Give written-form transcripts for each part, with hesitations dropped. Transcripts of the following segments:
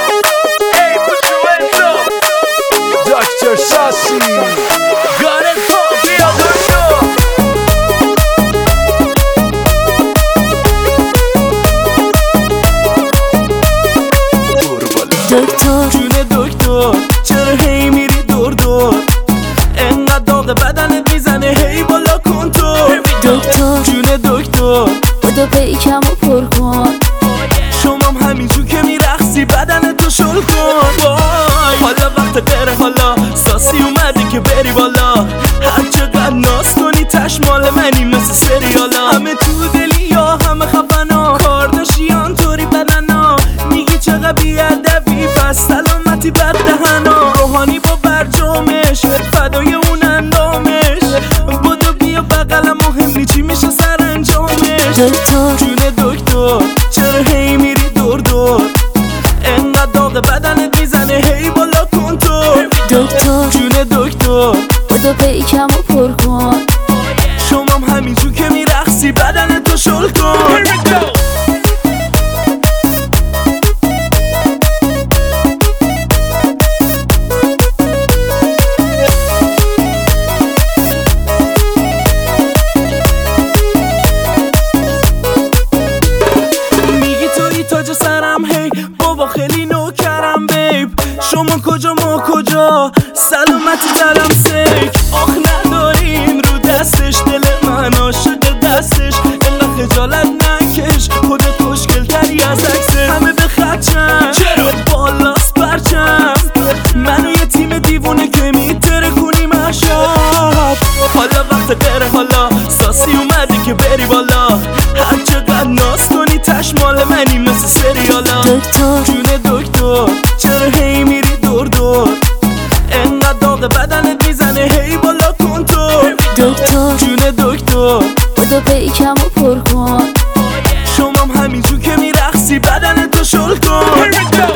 دکتر شاسی گارت پا بیا دکتر جون دکتر چرا هی میری دور دور انقدر داغ بدنت میزنه هی بالا کن تو دکتر جون دکتر بودو پیکم و پر کن شمام همینجور که میرقصی بدنتو شل کن وای حالا وقت غیره حالا ساسی اومده که بری بالا هر چقدر ناز کنی تشمال منی مثل سریالا همه تو دلی یا همه خفنا کارداشیان طوری بدنا میگی چقدر بیادبی پس سلامتی بد دهنا روحانی با برجامش فدای اون اندامش بودو بیا بقلم مهم چی میشه سر انجامش دکتر جون دکتر چرا هی میری دور دور انقدر داغ بدنت میزنه هی بالا کن تو دکتر جون دکتر بودو پیکم و پر کن شمام همینجور که میرقصی بدنتو شل کن میگی توی تاج سرم هی بابا خیلی نوکرم بیب شما کجا ما کجا سلامتی دلم سیک آخ نداریم رو دستش دل من عاشق دستش انقدر خجالت نکش خودت خوشگل تری از عکسه همه به خدشن چرا بالاست پرچم منو یه تیم دیوونه که میتره کنیم اشب حالا وقت غیره حالا ساسی اومده که بری بالا هر چقدر ناز کنی تشمال منی مثل سریالا دکتر جون دکتر چرا هی میری دور دور انقدر داغ بدنت میزنه هی بالا کن تو دکتر جون دکتر بودو پیکم و پر کن شمام همینجور که میرقصی بدنتو شل کن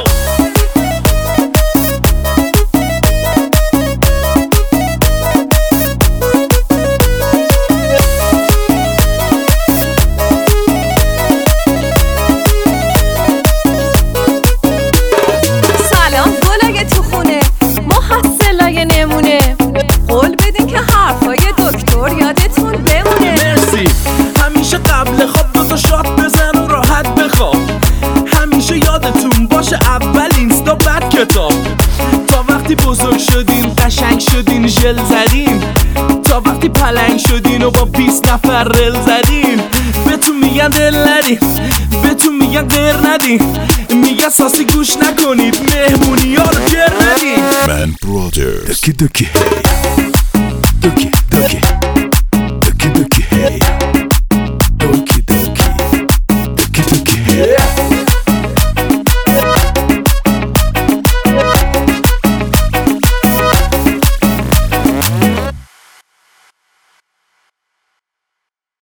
سلام گلای تو خونه محصلای نمونه قول بدین که حرفای دکتر یادتون بمونه مرسی همیشه قبل خواب دوتا شات بزن و راحت بخواب همیشه یادتون باشه اول اینستا بعد کتاب تا وقتی بزرگ شدین قشنگ شدین ژل زدین تا وقتی پلنگ شدین و با 20 نفر رل زدین بهتون میگن دل ندین بهتون میگن غیر ندین میگن ساسی گوش نکنید مهمونی ها رو گر ندین من برادر دکی دکی هی دکی